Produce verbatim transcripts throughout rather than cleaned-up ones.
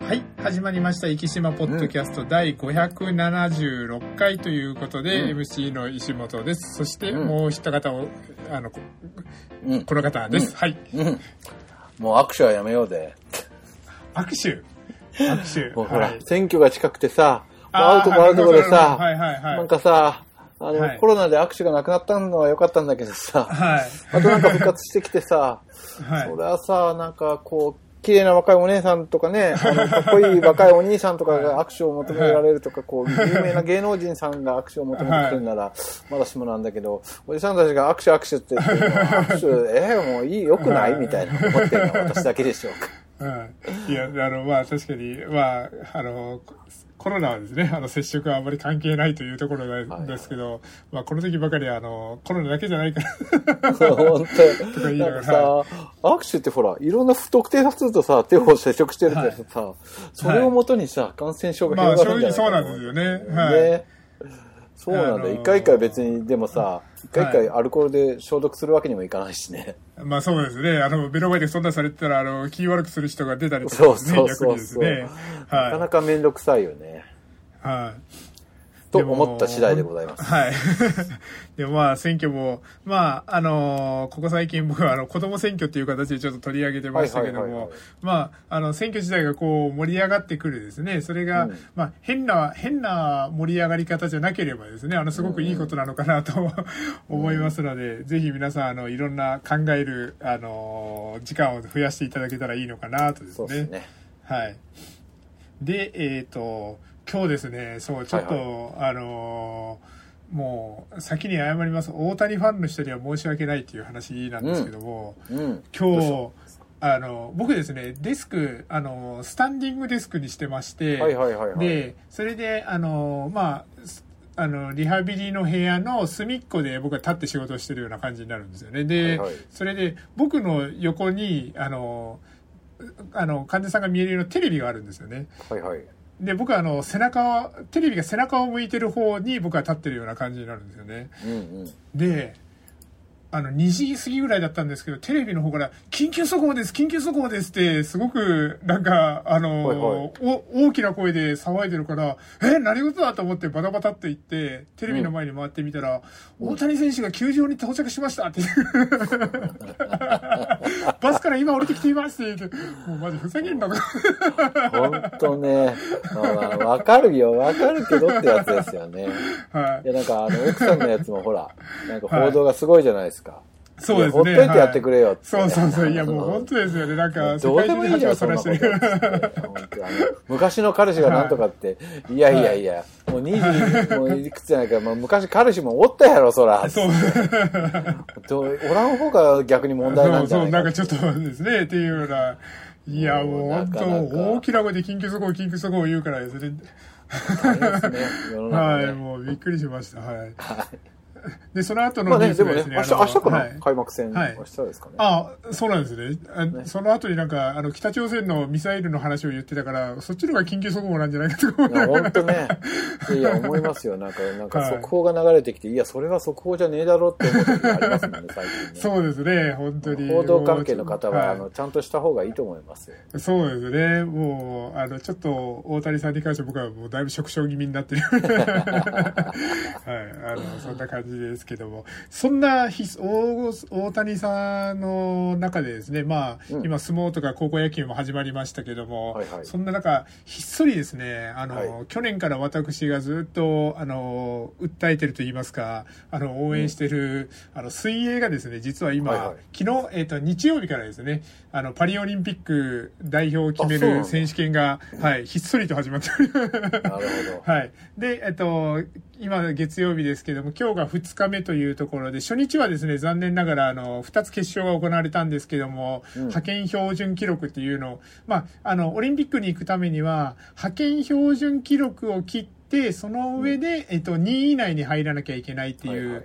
はい、始まりました。生島ポッドキャストだいごひゃくななじゅうろっかいということで、うん、エムシー の石本です。そしてもう一方を、あの、うん、この方です。うん、はい、 うん。もう握手はやめようで。 握手握手もうほら、はい、選挙が近くてさ、会うとこ会うとこでさ、 はいはいはい、 なんかさ、あの、はい、コロナで握手がなくなったのは良かったんだけどさ、はい、またなんか復活してきてさ、はい、それはさ、なんかこう、綺麗な若いお姉さんとかね、あのかっこいい若いお兄さんとかが握手を求められるとか、こう、有名な芸能人さんが握手を求めてくるなら、まだしもなんだけど、おじさんたちが握手握手って言って、握手、えー、もういい、良くないみたいな思ってるのは私だけでしょうか。 うん、いや、あの、まあ確かに、まあ、あの、コロナはですね、あの、接触はあまり関係ないというところなんですけど、はいはい、まあこの時ばかりあの、コロナだけじゃないから。 そう、本当とか言いながら。さ、はい、握手ってほら、いろんな不特定多数とさ、手を接触してるってさ、はい、それをもとにさ、感染症が広がるんじゃないかな。 まあ正直そうなんですよね。はい。ね、 そうなんだ。一回一回別に、でもさ、一回一回アルコールで消毒するわけにもいかないしね。 まあそうですね。あの、目の前でそんなされてたら、あの、気悪くする人が出たりとかですね。 そうそうそうそう、 逆にですね。 はい。なかなかめんどくさいよね。 はい。 と思った次第でございます。 はい。でもまあ選挙も、まあ、あのー、ここ最近僕はあの子供選挙っていう形でちょっと取り上げてましたけども、まあ、あの選挙自体がこう盛り上がってくるですね。それが、うん、まあ変な、変な盛り上がり方じゃなければですね、あのすごくいいことなのかなと、うん、思いますので、ぜひ皆さんあのいろんな考える、あのー、時間を増やしていただけたらいいのかなとですね。そうですね。はい。で、えっと、今日ですね、そう、ちょっと、はいはい、あのー、もう、先に謝ります。大谷ファンの人には申し訳ないっていう話なんですけども、うんうん、今日、あの、僕ですね、デスク、あの、スタンディングデスクにしてまして、はいはいはいはい、で、それで、あの、まあ、あの、リハビリの部屋の隅っこで僕は立って仕事をしてるような感じになるんですよね。で、はいはい、それで、僕の横に、あの、あの、患者さんが見えるようなテレビがあるんですよね。はいはい。で、僕はあの、背中、テレビが背中を向いてる方に僕は立ってるような感じになるんですよね。うんうん、で、あの、にじ過ぎぐらいだったんですけど、テレビの方から、緊急速報です緊急速報ですって、すごく、なんか、あの、はいはい、お、大きな声で騒いでるから、え、何事だと思ってバタバタって行って、テレビの前に回ってみたら、うん、大谷選手が球場に到着しましたって。バスから今降りてきていますって言って、もうマジふざけんな。 ほんとね、まあ、わかるよ、わかるけどってやつですよね。はい。いや、なんか、あの、奥さんのやつもほら、なんか報道がすごいじゃないですか。はい、 そうですね。 ほっといてやってくれよって、 はい。そうそうそう。いや、もう本当ですよね。なんか、 どうでもいいじゃん、そんなこと。昔の彼氏がなんとかって、はい、いやいやいや、もうにじゅう、もういくつじゃないか、まあ、昔彼氏もおったやろ、そら。そう。おらん方が逆に問題なんじゃないか。 そうそう、なんかちょっとですね、っていうような。いや、もう本当、大きな声で緊急速報、緊急速報言うからですね。 大変ですね、世の中ね。 はい、もうびっくりしました。はい。はい。で、その後のニュースがですね、 まあね、でもね、明日、明日かな、はい、開幕戦、はい、明日ですかね。 ああ、そうなんですね。あね、その後になんか、あの、北朝鮮のミサイルの話を言ってたから、そっちの方が緊急速報なんじゃないかと思う。いや、 本当ね。いや、思いますよ。なんか、なんか、速報が流れてきて、はい、いや、それは速報じゃねえだろって思う時がありますもんね、最近ね。 そうですね、本当に。 報道関係の方は、はい、あの、ちゃんとした方がいいと思いますよ。 そうですね。もう、あの、ちょっと、大谷さんに関して僕はもうだいぶ縮小気味になってる。はい。あの、そんな感じですけども。そんな大、大谷さんの中でですね、まあ、うん、今相撲とか高校野球も始まりましたけども、はいはい、そんな中、ひっそりですね、あの、はい、去年から私がずっと、あの、訴えてると言いますか、あの、応援してる、うん、あの、水泳がですね、実は今、はいはい、昨日、えっと、日曜日からですね、あの、パリオリンピック代表を決める選手権が、はい、ひっそりと始まっております。なるほど。はい。で、えっと、今月曜日ですけども、今日がふつかめというところで、初日はですね、残念ながら、あの、ふたつ決勝が行われたんですけども、うん、派遣標準記録っていうのを、まあ、あの、オリンピックに行くためには、派遣標準記録を切って、その上で、うん、えっと、にい以内に入らなきゃいけないっていう、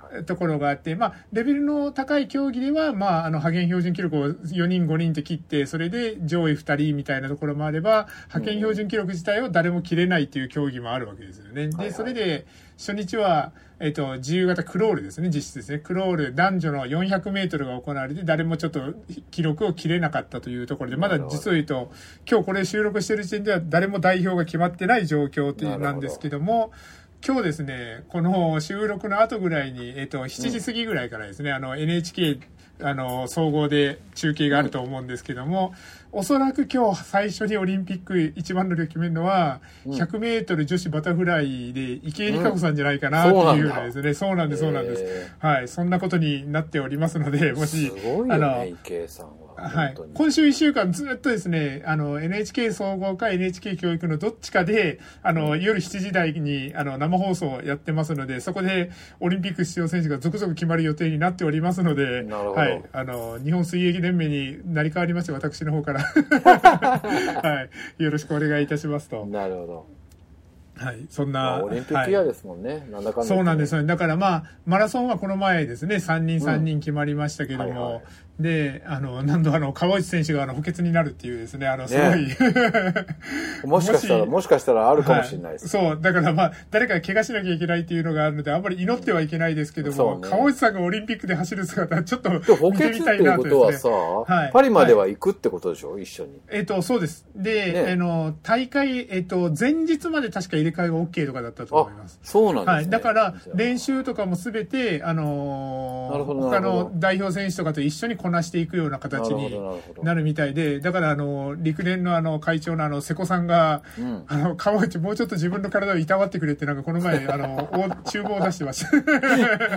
ところがあって、まあ、レベルの高い競技では、まあ、あの、派遣標準記録をよにんごにんって切って、それで上位ふたりみたいなところもあれば、派遣標準記録自体を誰も切れないっていう競技もあるわけですよね。で、それで、初日は、えっと、自由形クロールですね、実質ですね。クロール、男女のよんひゃくメートルが行われて、誰もちょっと記録を切れなかったというところで、まだ実を言うと、今日これ収録している時点では誰も代表が決まってない状況っていうなんですけども、今日ですね、この収録の後ぐらいに、えっと、しちじ過ぎぐらいからですね、うん、あの、エヌエイチケー、あの、総合で中継があると思うんですけども、うん、おそらく今日最初にオリンピック一番乗りを決めるのは、うん、ひゃくメートル女子バタフライで池江璃花子さんじゃないかなっていうぐらいですね、うん。そうなんです、そうなんです。はい。そんなことになっておりますので、もし、 すごいよね、 あの、 池江さんは。 はい。今週一週間ずっとですね、あの、エヌエイチケー 総合か エヌエイチケー 教育のどっちかで、あの、夜しちじ台に、あの、生放送やってますので、そこでオリンピック出場選手が続々決まる予定になっておりますので、はい。あの、日本水泳連盟に成り代わりまして、私の方から、はい。よろしくお願いいたしますと。 なるほど。 はい。そんな。 まあ、オリンピックイヤーですもんね。はい、なんだかんだ、ね。 そうなんですよね。だからまあ、マラソンはこの前ですね、さんにんさんにん決まりましたけども、うんはいはい、で、あの、何度あの、川内選手があの、補欠になるっていうですね、あの、すごい、ね、 もしかしたら、もしかしたらあるかもしれないです、 はい。そう、だからまあ、誰かが怪我しなきゃいけないっていうのがあるので、あんまり祈ってはいけないですけども、うんね、川内さんがオリンピックで走る姿、ちょっと見てみたいなとですね。補欠っていうことはさ、はい、 パリまでは行くってことでしょ、はい、一緒に。 えっ、ー、と、そうです。で、ね、あの、大会、えっ、ー、と、前日まで確か入れ替えが OK とかだったと思います。 そうなんですね。はい。 だから、練習とかもすべて、あのー、他の代表選手とかと一緒にこなしていくような形になるみたいで、だから、あの、陸連のあの、会長のあの、瀬古さんが、うん、あの、川内もうちょっと自分の体をいたわってくれって、なんかこの前、あの、厨房を出してました。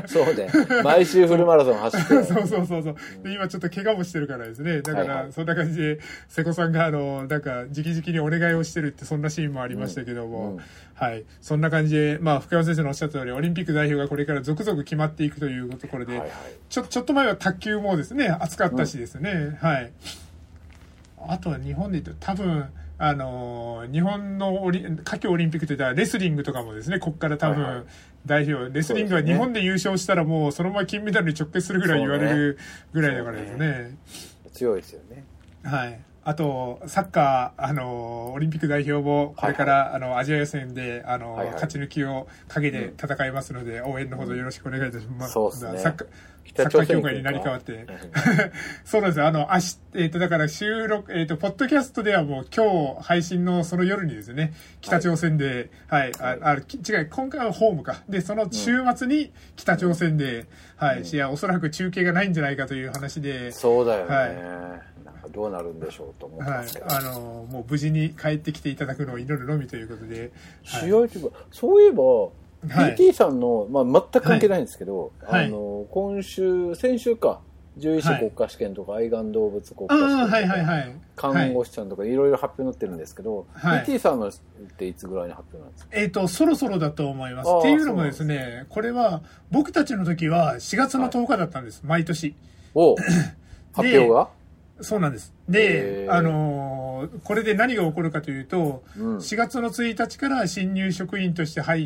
そうで。毎週フルマラソン走って。 そうそうそうそう。で、今ちょっと怪我もしてるからですね。だから、はいはい、そんな感じで、瀬古さんが、あの、なんか、直々にお願いをしてるって、そんなシーンもありましたけども、うんうん、はい。そんな感じで、まあ、福山先生のおっしゃった通り、オリンピック代表がこれから続々決まっていくというところで、はいはい、ちょ、ちょっと前は卓球もですね、熱かったしですね、うん、はい。あとは日本で言うと多分、あのー、日本のオリ、夏季オリンピックといったらレスリングとかもですね、ここから多分代表、はいはい、レスリングは日本で優勝したらもうそのまま金メダルに直結するぐらい言われるぐらいだからですね。ね強いですよね。 はい。あと、サッカー、あの、オリンピック代表も、これから、はいはい、あの、アジア予選で、あの、はいはい、勝ち抜きをかけて戦いますので、うん、応援のほどよろしくお願いいたします。 そうですね。 サッカーサッカー協会になり変わって。そうなんですよ。あの、明日、えっ、ー、と、だから収録、えっ、ー、と、ポッドキャストではもう今日配信のその夜にですね、北朝鮮で、はい、はい、あ、あ、違う、今回はホームか。で、その週末に北朝鮮で、うん、はい、いや、おそらく中継がないんじゃないかという話で。 そうだよね。 はい。 どうなるんでしょうと思ってますけど、 はい、あのもう無事に帰ってきていただくのを祈るのみということで、 試合というか、そういえば、はい、ピーティー さんの、まあ、全く関係ないんですけど、はい、あの今週先週か獣医師国家試験とか、はい、愛玩動物国家試験とか、はいはいはい、看護師さんとかいろいろ発表になってるんですけど、はい、ピーティー さんのっていつぐらいに発表なんですか？ えっ、ー、とそろそろだと思います。っていうのもですね、これは僕たちの時はしがつのとおかだったんです、はい、毎年。 お発表がそうなんです。で、あのー、これで何が起こるかというと、うん、しがつのついたちから新入職員として入って、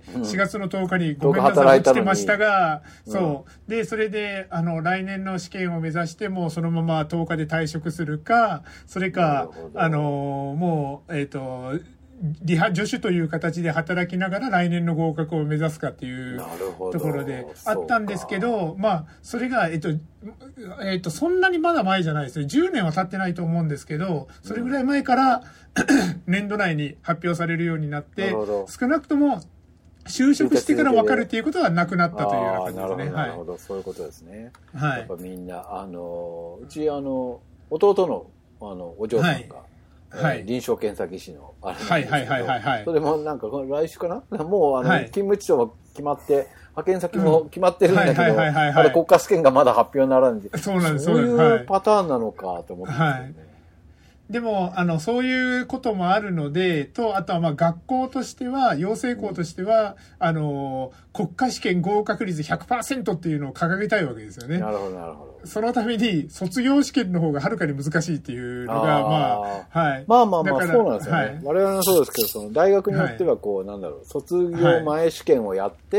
うん、しがつのとおかにごめんなさい来てましたが、うん、そう。で、それで、あの、来年の試験を目指しても、そのままとおかで退職するか、それか、あのー、もう、えっと、リハ助手という形で働きながら来年の合格を目指すかっていうところであったんですけど、まあ、それが、えっと、えっと、そんなにまだ前じゃないですね。じゅうねんは経ってないと思うんですけど、それぐらい前から、年度内に発表されるようになって、少なくとも就職してから分かるっていうことはなくなったというような感じですね。 なるほど、そういうことですね。はい。やっぱみんな、あの、うち、あの、弟の、あの、お嬢さんが、はいはい、臨床検査技師のあれなんですけど、はいはいはいはい、それもなんか来週かなもうあの、はい、勤務地所は決まって派遣先も決まってるんだけど、まだ国家試験がまだ発表にならんで、 そうなんです。 そういうパターンなのかと思ってますよね。はい、 でも、あの、そういうこともあるので、と、あとはまあ学校としては、養成校としては、うん、あの、国家試験合格率 ひゃくパーセント っていうのを掲げたいわけですよね。 なるほど、なるほど。 そのために、卒業試験の方がはるかに難しいっていうのが、まあ、はい。 まあまあまあ、そうなんですよね。はい、我々もそうですけど、その大学によってはこう、はい、なんだろう、卒業前試験をやって、は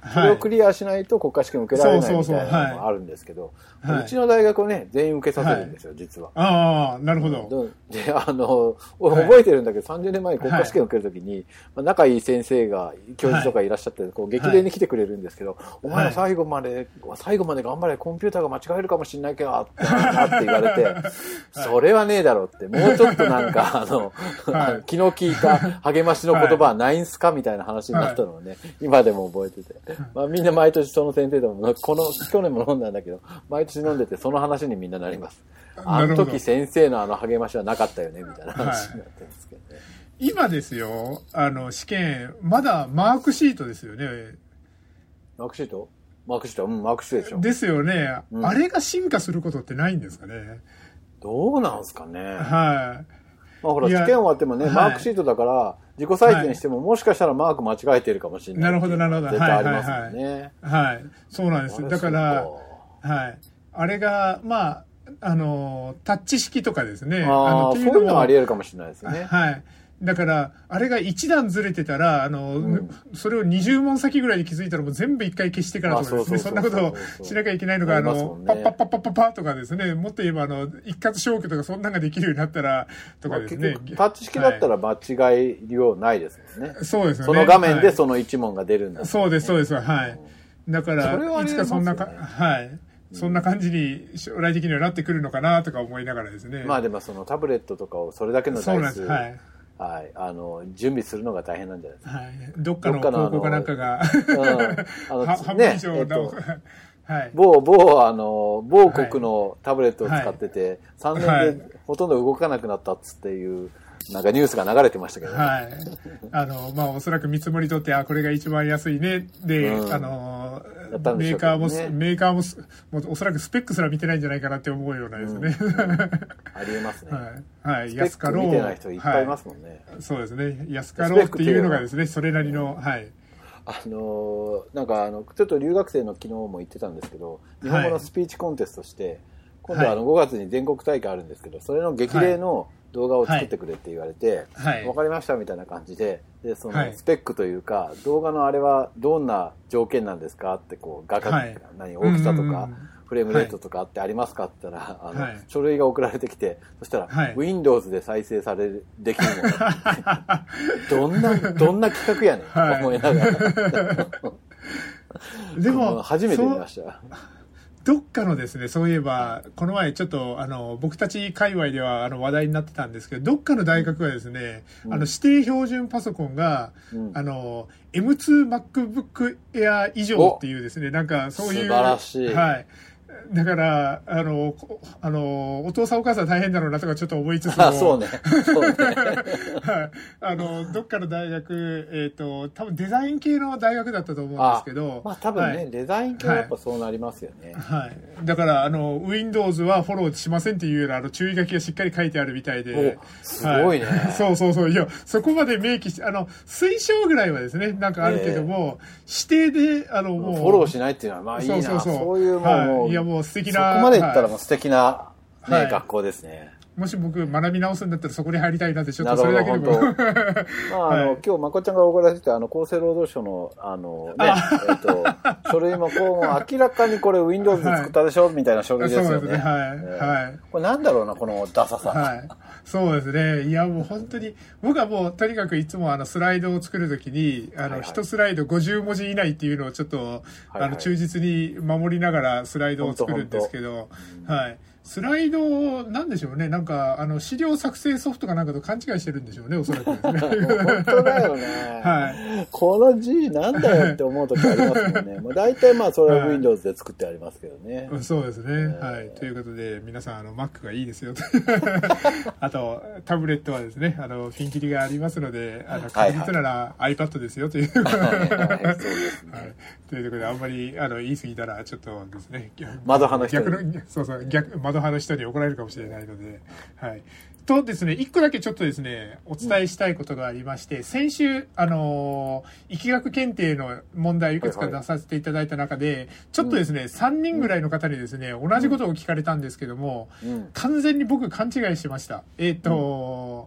それをクリアしないと国家試験を受けられないみたいなのがあるんですけど、うちの大学をね、全員受けさせるんですよ、はい、実は。 ああ、なるほど。 で、あの、俺覚えてるんだけど、さんじゅうねんまえに国家試験を受けるときに、はい、まあ、仲いい先生が、教授とかいらっしゃって、こう、激励に来てくれるんですけど、はい、お前ら最後まで、最後まで頑張れ、コンピューターが間違えるかもしれないけど、って、って言われて、はい、それはねえだろって、もうちょっとなんか、あの、はい、気の利いた励ましの言葉はないんすかみたいな話になったのをね、はい、今でも覚えてて。まあみんな毎年その先生でも、この、去年も飲んだんだけど、毎年飲んでてその話にみんななります。あの時先生のあの励ましはなかったよね、みたいな話になってるんですけどね。はい、 今ですよ、あの、試験、まだマークシートですよね。 マークシートマークシートうん、マークシートでしょ。 ですよね、うん。あれが進化することってないんですかね。 どうなんすかね。 はい。 まあほら、試験終わってもね、マークシートだから、自己採点しても、はい、もしかしたらマーク間違えてるかもしれない。 なるほど、なるほど。 絶対ありますよね。 はい、はいはい。はい。そうなんです。だから、はい。あれが、まあ、あの、タッチ式とかですね。 ああ、そういうのはあり得るかもしれないですね。 はい。だから、あれが一段ずれてたら、あの、うん、それをにじゅう問先ぐらいで気づいたらもう全部一回消してからとかですね、そんなことをしなきゃいけないのが、あの、パッパッパッパッパッパとかですね、もっと言えば、あの、一括消去とかそんなのができるようになったら、とかですね。 まあ、タッチ式だったら間違いようないですもんね。 はい、そうですよね。 その画面でその一問が出るんだ、ね、 そうです、そうです、はい。だから、ね、いつかそんなか、はい。そんな感じに将来的にはなってくるのかなとか思いながらですね。 まあでもそのタブレットとかをそれだけの台数、 そうなんです、はい。 はい。あの、準備するのが大変なんじゃないですか。 はい。どっかの高校かなんかが、 うん。あの、 半分以上、ね、えっと、 はい。某、某、あの、某国のタブレットを使ってて、はい、さんねんでほとんど動かなくなったっつっていう、なんかニュースが流れてましたけどね。 はい。あの、まあ、おそらく見積もりとって、あ、これが一番安いね。で、うん、あの、ね、メーカーも、メーカーも、もうおそらくスペックすら見てないんじゃないかなって思うようなですね。 うんうん、ありえますね。 はい。はい。安かろう。 見てない人いっぱいいますもんね。 はい、そうですね。安かろうっていうのがですね、それなりの、はい。 あのー、なんかあの、ちょっと留学生の昨日も言ってたんですけど、日本語のスピーチコンテストして、はい、今度はあのごがつに全国大会あるんですけど、それの激励の動画を作ってくれって言われて、はい、わかりましたみたいな感じで、で、そのスペックというか、はい、動画のあれはどんな条件なんですかってこう、画角、はい、何、大きさとか、フレームレートとかってありますかって言ったら、あの、はい、書類が送られてきて、そしたら、はい、Windows で再生される、できるのどんな、どんな企画やねん、はい、思いながら。 でも、 初めて見ました。 どっかのですね、そういえば、この前ちょっと、あの、僕たち界隈ではあの話題になってたんですけど、どっかの大学がですね、うん、あの、指定標準パソコンが、うん、あの、エムツー MacBook Air 以上っていうですね、なんかそういう。 素晴らしい。 はい。だから、あの、あの、お父さんお母さん大変だろうなとかちょっと思いつつも。 あ、そうね。そうね。 はい。あの、どっかの大学、えっと、多分デザイン系の大学だったと思うんですけど。 まあ多分ね、はい、デザイン系はやっぱそうなりますよね。 はい。だから、あの、Windows はフォローしませんっていうような、あの、注意書きがしっかり書いてあるみたいで。 すごいね、 はい。そうそうそう。いや、そこまで明記して、あの、推奨ぐらいはですね、なんかあるけども、えー、指定で、あの、もう。 フォローしないっていうのは、まあいいな。そうそうそう。そういうもう、 はい、いや、もう素敵な。 そこまで言ったらもう素敵な、ね、はい、学校ですね。 もし僕学び直すんだったらそこに入りたいなってちょっとそれだけでも。まあ、 あの、はい、今日まこちゃんが送られてて、あの、厚生労働省の、あの、ね、えっと、書類もこう、明らかにこれ Windows で作ったでしょ、はい、みたいな書類ですよね。そうですね、はい。えー、はい。これなんだろうな、このダサさ。 はい。そうですね。いや、もう本当に、僕はもうとにかくいつもあの、スライドを作るときに、あの、一、はいはい、スライドごじゅう文字以内っていうのをちょっと、はいはい、あの、忠実に守りながらスライドを作るんですけど、はい。スライド、なんでしょうね。なんか、あの、資料作成ソフトかなんかと勘違いしてるんでしょうね、おそらく。 本当だよね。はい。この G なんだよって思うときありますもんね。もう大体まあ、それは Windows で作ってありますけどね。 はい、そうですね。はい。ということで、皆さん、あの、Mac がいいですよ。あと、タブレットはですね、あの、ピンキリがありますので、あの、確実なら iPad ですよという。はいはい、そうですね。はい。ということで、あんまり、あの、言い過ぎたら、ちょっとですね。 窓派の人逆の、そうそう、逆、窓派の人に怒られるかもしれないので、はい。とですね、一個だけちょっとですね、お伝えしたいことがありまして、先週、あのー、疫学検定の問題をいくつか出させていただいた中で、はいはい、ちょっとですね、うん、さんにんぐらいの方にですね、同じことを聞かれたんですけども、うん、完全に僕勘違いしました。えっと、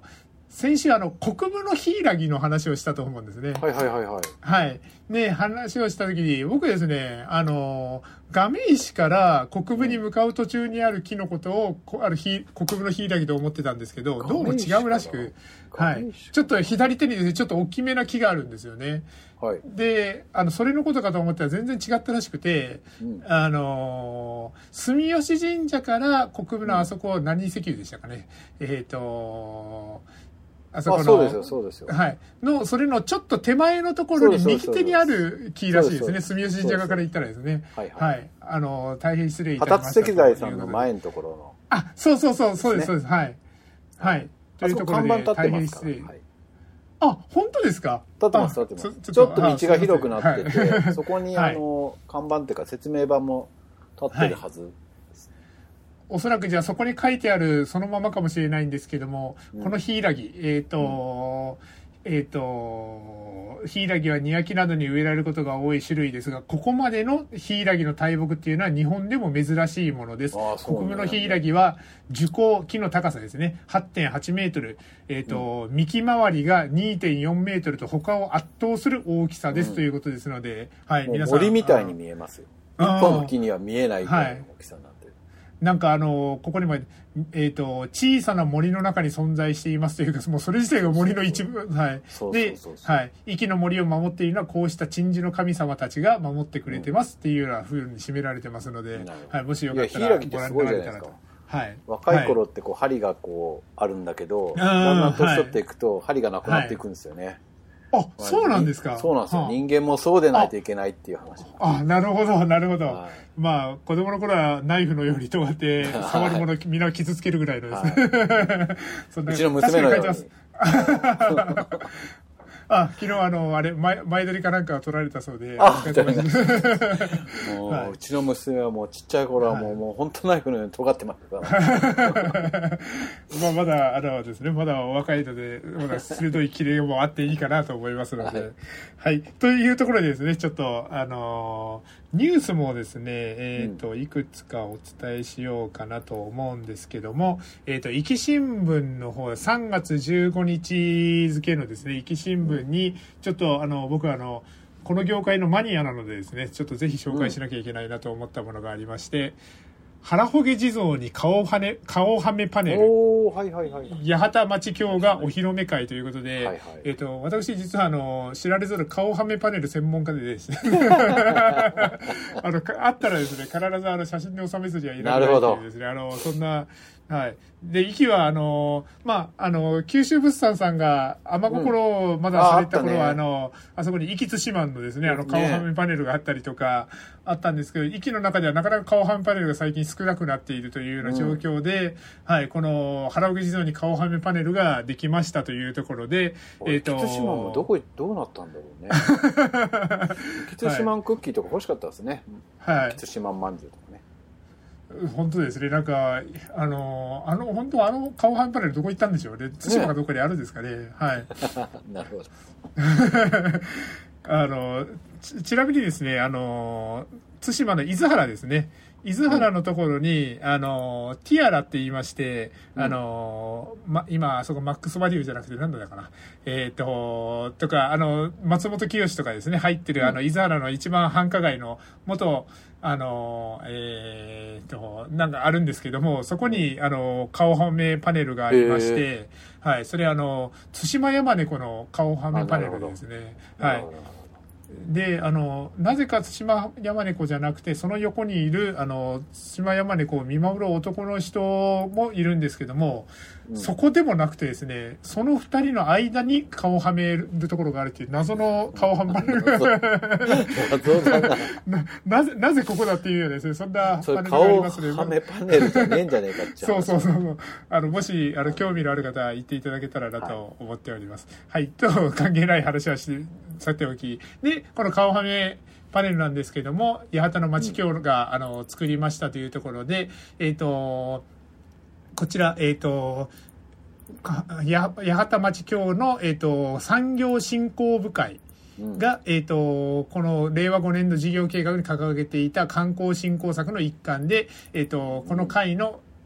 先週あの国分の柊の話をしたと思うんですね。 はいはいはいはい。 はい。で、話をしたときに、僕ですね、あの、画面石から国分に向かう途中にある木のことを、ある日、国分の柊と思ってたんですけど、どうも違うらしく、はい。ちょっと左手にですね、ちょっと大きめな木があるんですよね。はい。で、あの、それのことかと思ったら全然違ったらしくて、うん、あの、住吉神社から国分のあそこ、何石油でしたかね。うん、えっ、ー、と、あそこの、 そうですよ、そうですよ。 はい。の、それのちょっと手前のところに右手にある木らしいですね。住吉神社側から言ったらですね。はいはい。はい。あの、大変失礼いたしました。 二つ石材さんの前のところの。 あ、そうそうそう、そうです、そうです。はい。はい。というところで大変失礼。あ、本当ですか？ 立ってます、立ってます。ちょっと道が広くなってて、そこにあの、看板っていうか説明板も立ってるはず。 おそらくじゃあそこに書いてあるそのままかもしれないんですけども、うん、このヒイラギ、えっ、ー、と、うん、えっ、ー、と、ヒイラギは庭木などに植えられることが多い種類ですが、ここまでのヒイラギの大木っていうのは日本でも珍しいものです。国分のヒイラギは樹高、木の高さですね、はってんはちメートル、えっ、ー、と、うん、幹回りが にてんよんメートルと他を圧倒する大きさです、うん、ということですので、はい、 皆さん。森みたいに見えますよ。一本の木には見えないぐらいの大きさなんで。はいなんかあの、ここにも、えっと、小さな森の中に存在していますというか、もうそれ自体が森の一部、はい。で、はい。息の森を守っているのは、こうした鎮守の神様たちが守ってくれてますっていうような風に締められてますので、はい。もしよかったらご覧になられたらと。はい。 若い頃ってこう、針がこう、あるんだけど、だんだん年取っていくと、針がなくなっていくんですよね。 あ、そうなんですか。 そうなんですよ。人間もそうでないといけないっていう話。 あ、なるほど、なるほど。まあ、子供の頃はナイフのように尖って、触るもの、みんな傷つけるぐらいのですね。 うちの娘のように。 あ、昨日あの、あれ、前、前撮りかなんか撮られたそうで。 あ、もう、はい、うちの娘はもうちっちゃい頃はもう、はい、もう本当ナイフのように尖ってますから。 まあ、まだ、あのですね、まだお若いので、まだ鋭いキレもあっていいかなと思いますので。はい、はい。というところでですね、ちょっと、あのー、ニュースもですね、えっ、ー、と、いくつかお伝えしようかなと思うんですけども、えっ、ー、と、壱岐新聞の方、さんがつじゅうごにち付のですね、壱岐新聞に、ちょっとあの、僕はあの、この業界のマニアなのでですね、ちょっとぜひ紹介しなきゃいけないなと思ったものがありまして、うん、腹ほげ地蔵に顔はね、顔はめパネル。 おー、はいはいはい。 八幡町京がお披露目会ということで、はいはい、えっ、ー、と、私実はあの、知られざる顔はめパネル専門家でですね、あの、あったらですね、必ずあの、写真に収めずにはいられないというですね、あの、そんな、はい。で、壱岐は、あの、まあ、あの、九州物産さんが、天心をまだされた頃は、うん、あ, あの、あそこに壱岐津島のですね、あの、顔はめパネルがあったりとか、あったんですけど、壱岐の中ではなかなか顔はめパネルが最近少なくなっているというような状況で、うん、はい、この、腹ほげ地蔵に顔はめパネルができましたというところで、 えっ、ー、と。壱岐津島もどこ、どうなったんだろうね。壱岐津島クッキーとか欲しかったですね。はい。壱岐津島まんじゅうとかね。 本当ですね。なんか、あの、あの、本当あの顔はめパネルどこ行ったんでしょうね。対馬かどこかにあるんですかね。ねはい。 なるほど。 あのち、ちなみにですね、あの、対馬の伊豆原ですね。伊豆原のところに、うん、あの、ティアラって言いまして、あの、うん、ま、今、あそこマックスバリューじゃなくて何だったかな。えっ、ー、と、とか、あの、松本清とかですね、入ってる、うん、あの、伊豆原の一番繁華街の元、あの、えっ、ー、と、なんかあるんですけども、そこに、あの、顔はめパネルがありまして、はい、それあの、対馬山猫の顔はめパネルですね。はい。で、あの、なぜか対馬山猫じゃなくて、その横にいる、あの、対馬山猫を見守る男の人もいるんですけども、うん、そこでもなくてですね、その二人の間に顔をはめるところがあるっていう謎の顔はめパネルな, なぜ、なぜここだっていうようですね、そんなパネルがありますね。顔はめパネルじゃねえんじゃねえかってそうそうそう。あの、もし、あの、興味のある方は言っていただけたらなと思っております。はい、はい、と、関係ない話はして、さておき。で、この顔はめパネルなんですけども、八幡の町京が、うん、あの、作りましたというところで、えっ、ー、と、こちら、えっ、ー、と、八幡町京の、えっ、ー、と、産業振興部会が、うん、えっ、と、このれいわごねん度事業計画に掲げていた観光振興策の一環で、えっ、と、この会の、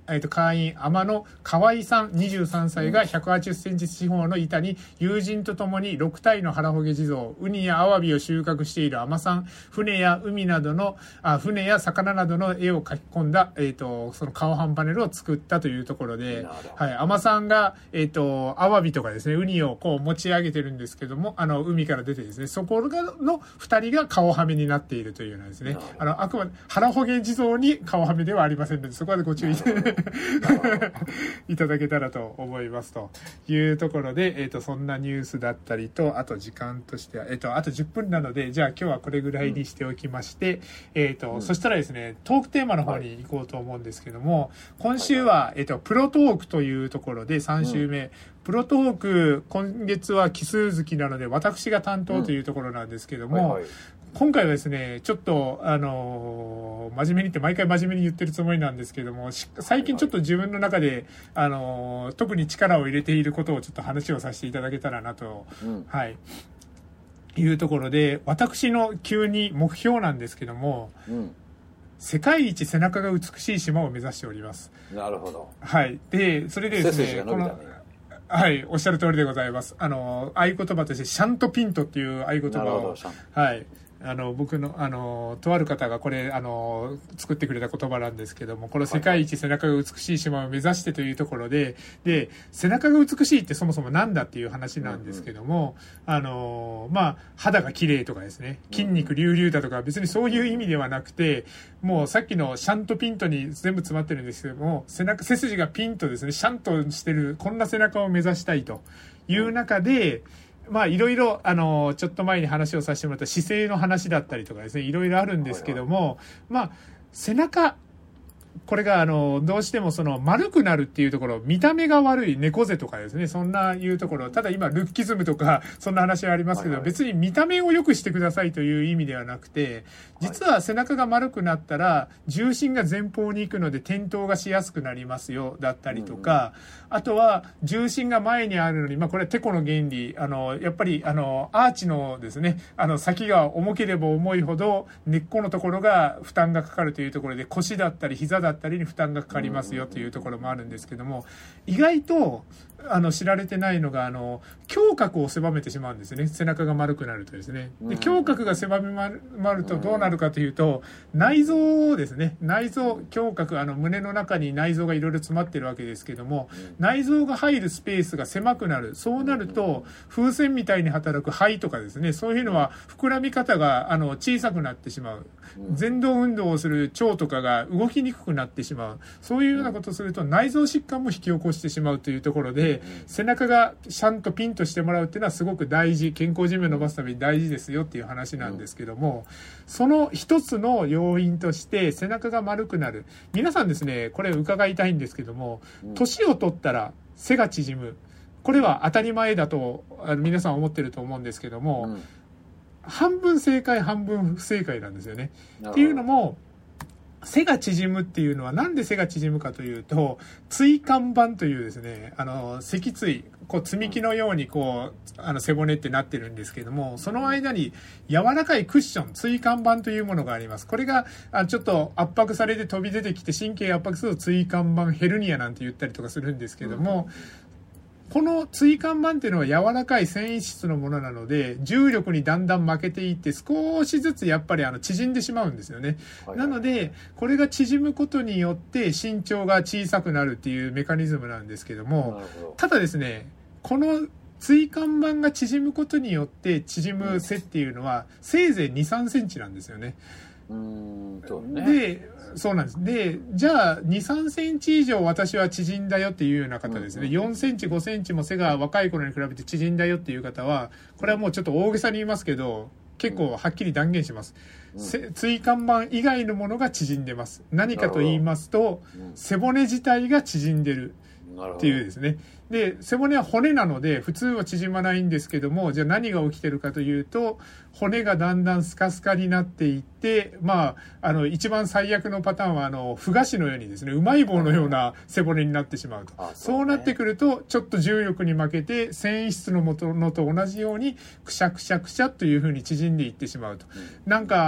えっと、会員、天野河合さんにじゅうさんさいがひゃくはちじゅっセンチ四方の板に友人と共にろくたいの腹ホゲ地蔵、ウニやアワビを収穫している海女さん、船や海などの、あ船や魚などの絵を描き込んだ、えっと、その顔半パネルを作ったというところで、はい、海女さんが、えっと、アワビとかですね、ウニをこう持ち上げてるんですけども、あの、海から出てですね、そこの二人が顔はめになっているというようなですね、あの、あくまで腹ホゲ地蔵に顔はめではありませんので、そこまでご注意いただけたらと思いますというところで、えっと、そんなニュースだったりと、あと時間としては、えっと、あとじゅっぷんなので、じゃあ今日はこれぐらいにしておきまして、うん、えっと、うん、そしたらですね、トークテーマの方に行こうと思うんですけども、今週は、えっと、プロトークというところでさん週目、うん、プロトーク、今月は奇数月なので、私が担当というところなんですけども、うんはいはい、今回はですね、ちょっと、あのー、真面目にって毎回真面目に言ってるつもりなんですけども、最近ちょっと自分の中で、あのー、特に力を入れていることをちょっと話をさせていただけたらなと、うん、はい、いうところで、私の急に目標なんですけども、うん、世界一背中が美しい島を目指しております。 なるほど。 はい。で、それでですね、この、はい、おっしゃる通りでございます。あの、合言葉として、シャントピントっていう合言葉を、はい。あの、僕の、あの、とある方がこれ、あの、作ってくれた言葉なんですけども、この世界一背中が美しい島を目指してというところで、で、背中が美しいってそもそもなんだっていう話なんですけども、うんうん、あの、まあ、肌が綺麗とかですね、筋肉隆々だとか、別にそういう意味ではなくて、もうさっきのシャンとピントに全部詰まってるんですけども、背中、背筋がピンとですね、シャンとしてる、こんな背中を目指したいという中で、まあいろいろあのちょっと前に話をさせてもらった姿勢の話だったりとかですね、いろいろあるんですけども、まあ背中、これがあのどうしてもその丸くなるっていうところ、見た目が悪い猫背とかですね、そんないうところ、ただ今ルッキズムとかそんな話はありますけど、別に見た目を良くしてくださいという意味ではなくて、実は背中が丸くなったら重心が前方に行くので転倒がしやすくなりますよだったりとか、あとは重心が前にあるのに、まあこれはテコの原理、あのやっぱりあのアーチのですね、あの先が重ければ重いほど根っこのところが負担がかかるというところで、腰だったり膝だったりに負担がかかりますよというところもあるんですけども、意外とあの知られてないのが、あの胸郭を狭めてしまうんですね、背中が丸くなるとですね。で胸郭が狭めるとどうなるかというと、内臓ですね、内臓、胸郭、あの胸の中に内臓がいろいろ詰まってるわけですけども、内臓が入るスペースが狭くなる。そうなると風船みたいに働く肺とかですね、そういうのは膨らみ方があの小さくなってしまう。前動運動をする腸とかが動きにくくなってしまう。そういうようなことをすると内臓疾患も引き起こしてしまうというところで、背中がちゃんとピンとしてもらうっていうのはすごく大事、健康寿命を伸ばすために大事ですよっていう話なんですけども、その一つの要因として背中が丸くなる。皆さんですね、これ伺いたいんですけども、年を取ったら背が縮む。これは当たり前だとあの皆さん思ってると思うんですけども、うん、半分正解半分不正解なんですよね。っていうのも、背が縮むっていうのはなんで背が縮むかというと、椎間板というですね、あの脊椎、こう積み木のようにこうあの背骨ってなってるんですけども、その間に柔らかいクッション、椎間板というものがあります。これがあちょっと圧迫されて飛び出てきて神経圧迫すると椎間板ヘルニアなんて言ったりとかするんですけども、この椎間板っていうのは柔らかい繊維質のものなので、重力にだんだん負けていって少しずつやっぱりあの縮んでしまうんですよね。はいはい、なのでこれが縮むことによって身長が小さくなるっていうメカニズムなんですけども、ただですね、この椎間板が縮むことによって縮む背っていうのはせいぜいに、さんセンチなんですよね。 うーんそうね。 で、そうなんです。で、じゃあに、さんセンチ以上私は縮んだよっていうような方ですね。よんセンチ、ごセンチも背が若い頃に比べて縮んだよっていう方は、これはもうちょっと大げさに言いますけど、結構はっきり断言します。うん、椎間板以外のものが縮んでます。何かと言いますと、背骨自体が縮んでるっていうですね。で、背骨は骨なので普通は縮まないんですけども、じゃあ何が起きてるかというと、骨がだんだんスカスカになっていって、まあ、あの一番最悪のパターンはあのふ菓子のようにですね、うまい棒のような背骨になってしまうと。あ、そうね。そうなってくるとちょっと重力に負けて繊維質のものと同じようにくしゃくしゃくしゃという風に縮んでいってしまうと。うん、なんか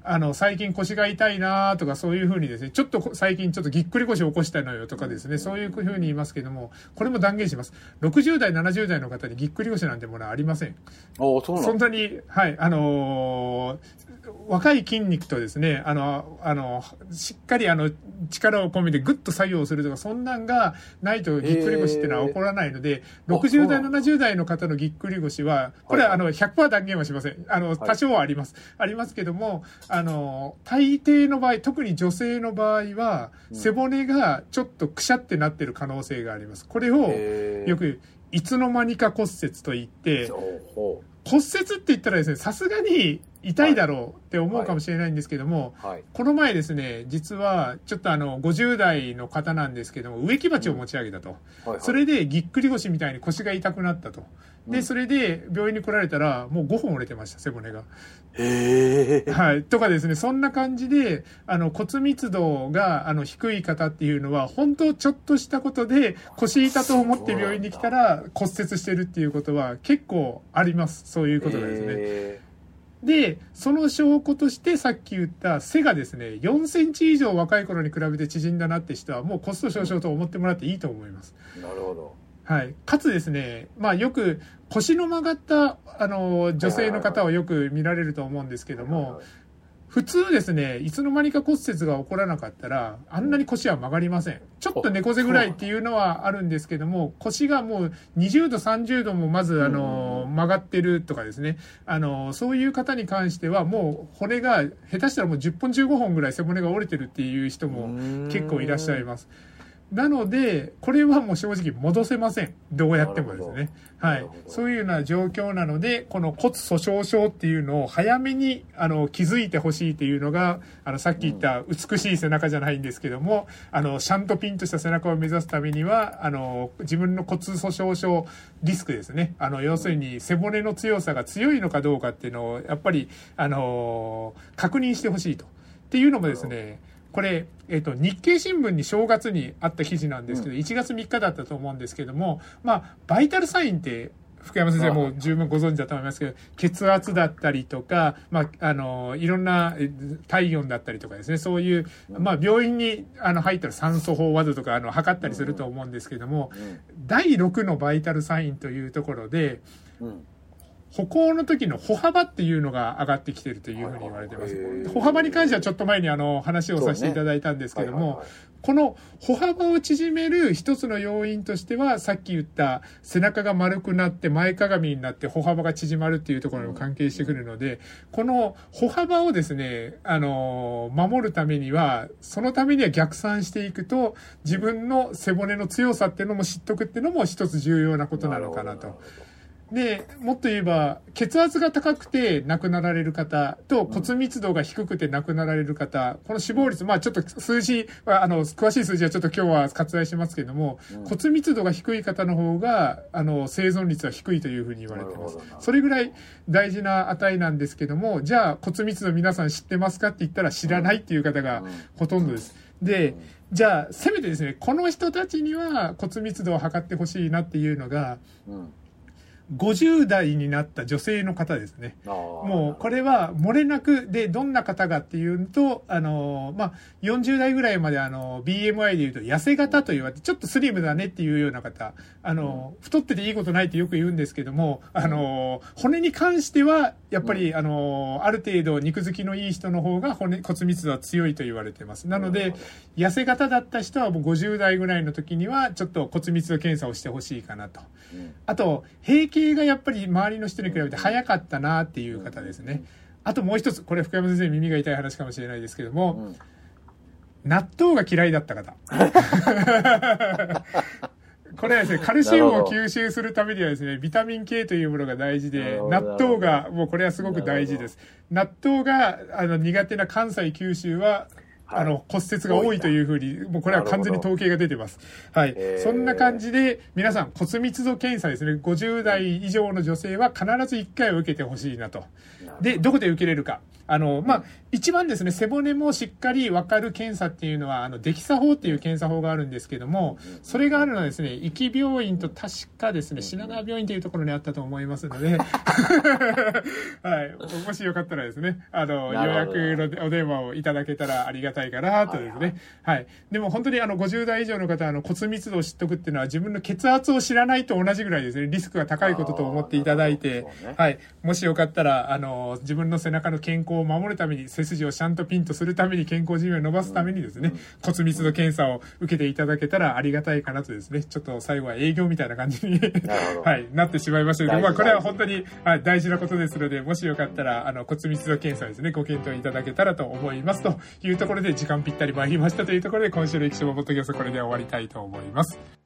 あの、最近腰が痛いなとかそういうふうにですね、ちょっと最近ちょっとぎっくり腰を起こしたのよとかですね、そういうふうに言いますけども、これも断言します。ろくじゅう代、ななじゅう代の方にぎっくり腰なんてものはありません。 おそうなんそんなに、はい、あのー、若い筋肉とですね、あの、あの、しっかりあの、力を込めてグッと作業をするとか、そんなんがないとぎっくり腰っていうのは起こらないので、ろくじゅう代、ななじゅう代の方のぎっくり腰は、これはあの、ひゃくパーセント断言はしません。あの、多少はあります。ありますけども、あの、大抵の場合、特に女性の場合は、背骨がちょっとくしゃってなってる可能性があります。これを、よく、いつの間にか骨折と言って、骨折って言ったらですね、さすがに痛いだろうって思うかもしれないんですけども、はいはい、この前ですね、実はちょっとあのごじゅう代の方なんですけども、植木鉢を持ち上げたと、うんはいはい。それでぎっくり腰みたいに腰が痛くなったと。で、それで病院に来られたら、もうごほん折れてました、背骨が。 へー。 はい。とかですね、そんな感じで、あの、骨密度が、あの、低い方っていうのは、本当ちょっとしたことで、腰痛と思って病院に来たら骨折してるっていうことは結構あります。そういうことがですね。で、その証拠としてさっき言った背がですね、よんセンチ以上若い頃に比べて縮んだなって人は、もう骨粗しょう症と思ってもらっていいと思います。 なるほど。 はい。かつですね、まあよく腰の曲がった、あの、女性の方をよく見られると思うんですけども、普通ですね、いつの間にか骨折が起こらなかったら、あんなに腰は曲がりません。ちょっと猫背ぐらいっていうのはあるんですけども、腰がもうにじゅうど、さんじゅうどもまず、あの、曲がってるとかですね、あの、そういう方に関しては、もう骨が、下手したらもうじゅっぽん、じゅうごほんぐらい背骨が折れてるっていう人も結構いらっしゃいます。なので、これはもう正直戻せません。どうやってもですね。はい。そういうような状況なので、この骨粗鬆症っていうのを早めに、あの、気づいてほしいっていうのが、あの、さっき言った美しい背中じゃないんですけども、あの、シャンとピンとした背中を目指すためには、あの、自分の骨粗鬆症リスクですね。あの、要するに背骨の強さが強いのかどうかっていうのを、やっぱり、あの、確認してほしいと。っていうのもですね、これ、えっと、日経新聞に正月にあった記事なんですけど、うん、いちがつみっかだったと思うんですけども、まあ、バイタルサインって、福山先生も十分ご存知だと思いますけど、血圧だったりとか、まあ、あの、いろんな体温だったりとかですね、そういう、まあ、病院にあの入ったら酸素飽和度とか、あの、測ったりすると思うんですけども、だいろくのバイタルサインというところで、うん歩行の時の歩幅っていうのが上がってきてるというふうに言われてます。歩幅に関してはちょっと前にあの話をさせていただいたんですけども、この歩幅を縮める一つの要因としては、さっき言った背中が丸くなって前かがみになって歩幅が縮まるっていうところにも関係してくるので、この歩幅をですね、あの、守るためには、そのためには逆算していくと、自分の背骨の強さっていうのも知っとくっていうのも一つ重要なことなのかなと。で、もっと言えば、血圧が高くて亡くなられる方と骨密度が低くて亡くなられる方、この死亡率、まあちょっと数字は、あの、詳しい数字はちょっと今日は割愛しますけれども、骨密度が低い方の方が、あの、生存率は低いというふうに言われています。それぐらい大事な値なんですけども、じゃあ骨密度皆さん知ってますかって言ったら知らないっていう方がほとんどです。で、じゃあ、せめてですね、この人たちには骨密度を測ってほしいなっていうのが、ごじゅう代になった女性の方ですね。もうこれは漏れなくで、どんな方かっていうと、あの、まあ、よんじゅう代ぐらいまであの、ビーエムアイ で言うと痩せ型と言われて、ちょっとスリムだねっていうような方、あの、うん、太ってていいことないってよく言うんですけども、あの、骨に関しては、やっぱり、うん、あの、ある程度肉付きのいい人の方が骨、骨密度は強いと言われてます。なので、痩せ型だった人はもうごじゅう代ぐらいの時には、ちょっと骨密度検査をしてほしいかなと。うん、あと、平均がやっぱり周りの人に比べて早かったなっていう方ですね。あともう一つ、これ福山先生耳が痛い話かもしれないですけども、うん、納豆が嫌いだった方。これはですね、カルシウムを吸収するためにはですね、ビタミン K というものが大事で、納豆が、もうこれはすごく大事です。納豆があの苦手な関西九州は、 あの骨折が多いというふうに、もうこれは完全に統計が出てます。はい。そんな感じで、皆さん骨密度検査ですね、ごじゅう代以上の女性は必ずいっかいは受けてほしいなと。で、どこで受けれるか。あの、まあ、一番ですね、背骨もしっかりわかる検査っていうのは、あの、デキサ法っていう検査法があるんですけども、それがあるのはですね、壱岐病院と確かですね、品川病院というところにあったと思いますので、はい。もしよかったらですね、あの、予約のお電話をいただけたらありがたいかなとですね。はい。でも本当にあの、ごじゅう代以上の方、あの、骨密度を知っとくっていうのは自分の血圧を知らないと同じぐらいですね、リスクが高いことと思っていただいて、はい。もしよかったら、あの、自分の背中の健康を守るために、背筋をちゃんとピンとするために、健康寿命を伸ばすためにですね、骨密度検査を受けていただけたらありがたいかなとですね、ちょっと最後は営業みたいな感じにはい、なってしまいましたけど、まあこれは本当に、はい、大事なことですので、もしよかったら、あの、骨密度検査ですね、ご検討いただけたらと思いますというところで、時間ぴったり参りましたというところで、今週の液晶ポッドキャストこれで終わりたいと思います。